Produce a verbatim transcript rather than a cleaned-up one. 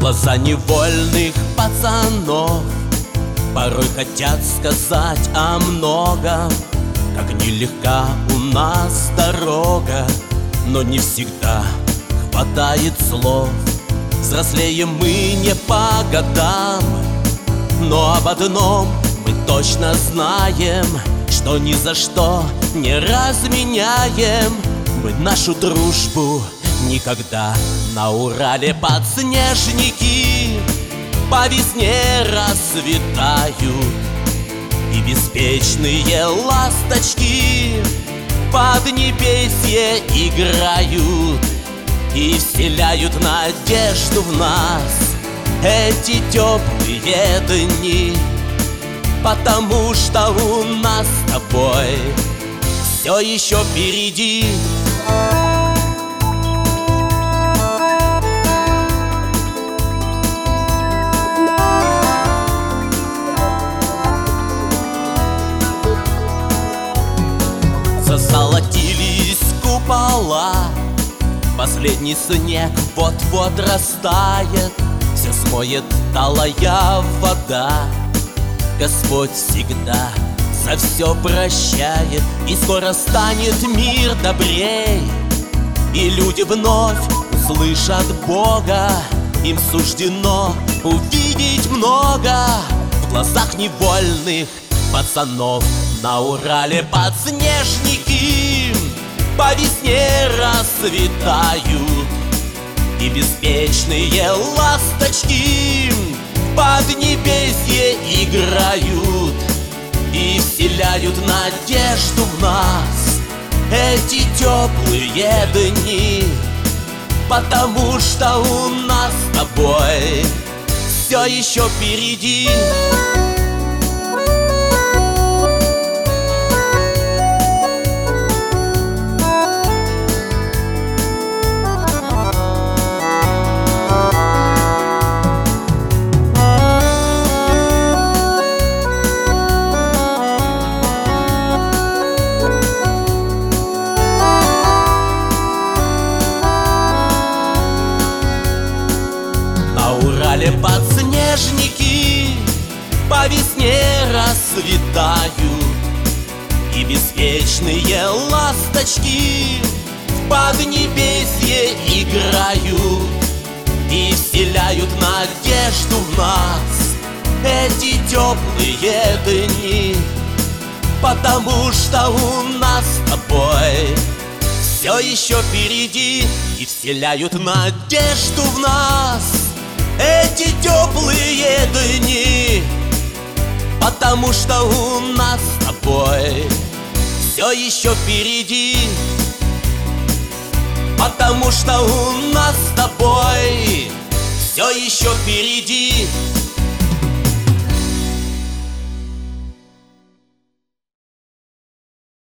Глаза невольных пацанов порой хотят сказать о многом, как нелегка у нас дорога, но не всегда хватает слов. Взрослеем мы не по годам, но об одном мы точно знаем, что ни за что не разменяем мы нашу дружбу никогда. На Урале подснежники по весне расцветают, и беспечные ласточки под небесье играют и вселяют надежду в нас эти теплые дни. Потому что у нас с тобой все еще впереди. Зазолотились купола, последний снег вот-вот растает, все смоет талая вода. Господь всегда за все прощает, и скоро станет мир добрей, и люди вновь услышат Бога. Им суждено увидеть много в глазах невольных пацанов. На Урале подснежники по весне расцветают, и беспечные ласточки под небесье играют и вселяют надежду в нас эти теплые дни. Потому что у нас с тобой все еще впереди. Подснежники по весне расцветают, и беспечные ласточки под небесье играют и вселяют надежду в нас эти теплые дни. Потому что у нас с тобой все еще впереди, и вселяют надежду в нас эти теплые дни. Потому что у нас с тобой все еще впереди. Потому что у нас с тобой все еще впереди.